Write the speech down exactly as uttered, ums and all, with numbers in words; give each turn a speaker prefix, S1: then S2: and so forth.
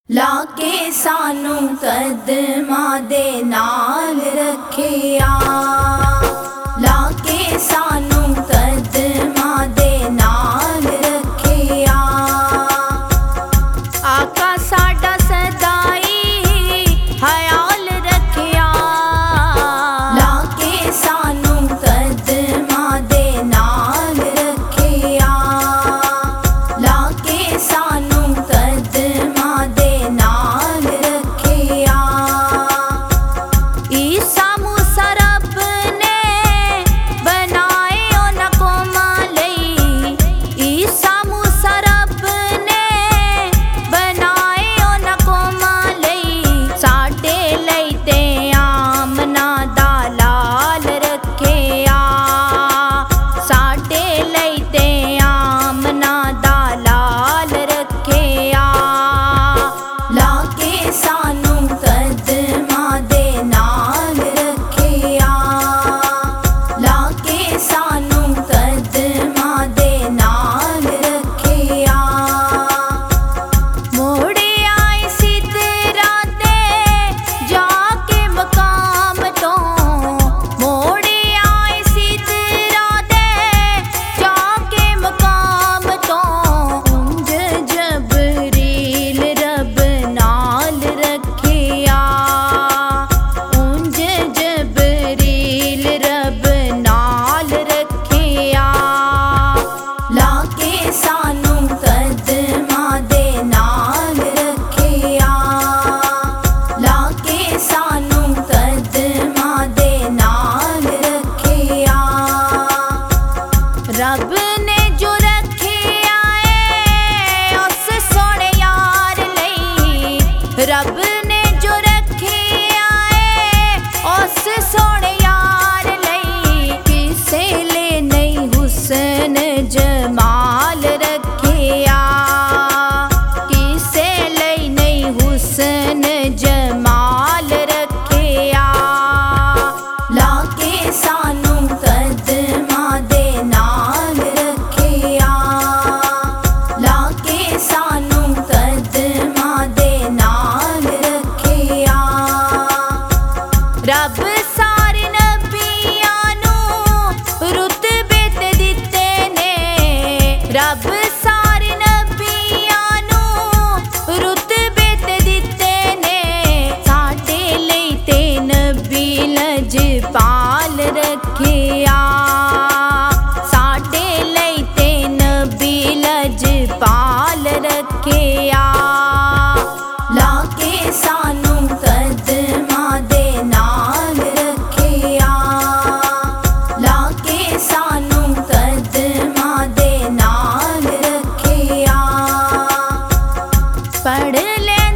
S1: लाके सानू कदमां दे नाल रखिया, लाके सानू कदमां दे नाल रखिया। आका साडा सदाई हयाल रखिया, लाके सानू कदमां दे नाल रखिया, लाके सानू कदमां दे नाल रखिया। ईसा मूसा रब ने बनाए उन्हां कौमां लई, ईसा मूसा रब ने बनाए उन्हां कौमां लई। साडे लई ते आमना दा लाल रखिया, साडे लई ते आमना दा लाल रखिया। लाके सानू कदमां दे नाल रखिया, लाके सानू कदमां दे नाल रखिया। मोड़े आए सिदरा ते जाके मकाम तो, मोड़े आए सिदरा ते जाके मकाम तो। उंज जबरील रब नाल रखिया, उंज जबरील रब नाल रखिया। लाके सानू कदमां दे नाल रखिया, लाके सानू कदमां दे नाल रखिया। रब ने जो रखिया है उस सोने यार लई, रब ने जो रखिया है उस सोने यार लई। किसे ले नहीं हुस्न जमाल रखिया, किसे ले नहीं हुस्न जमाल रखिया। लाके सानू कदमां दे नाल रखिया, लाके सानू कदमां दे नाल रखिया। रब सारे नबियां नू रुतबे ते दित्ते ने, रब सारे नबियां नू रुतबे ते दित्ते ने। साडे लई ते नबी लजपाल रखिया, साडे लई ते नबी लजपाल रखिया। लाके सानू कदमां दे नाल रखिया, लाके सानू कदमां दे नाल रखिया। पढ़ ले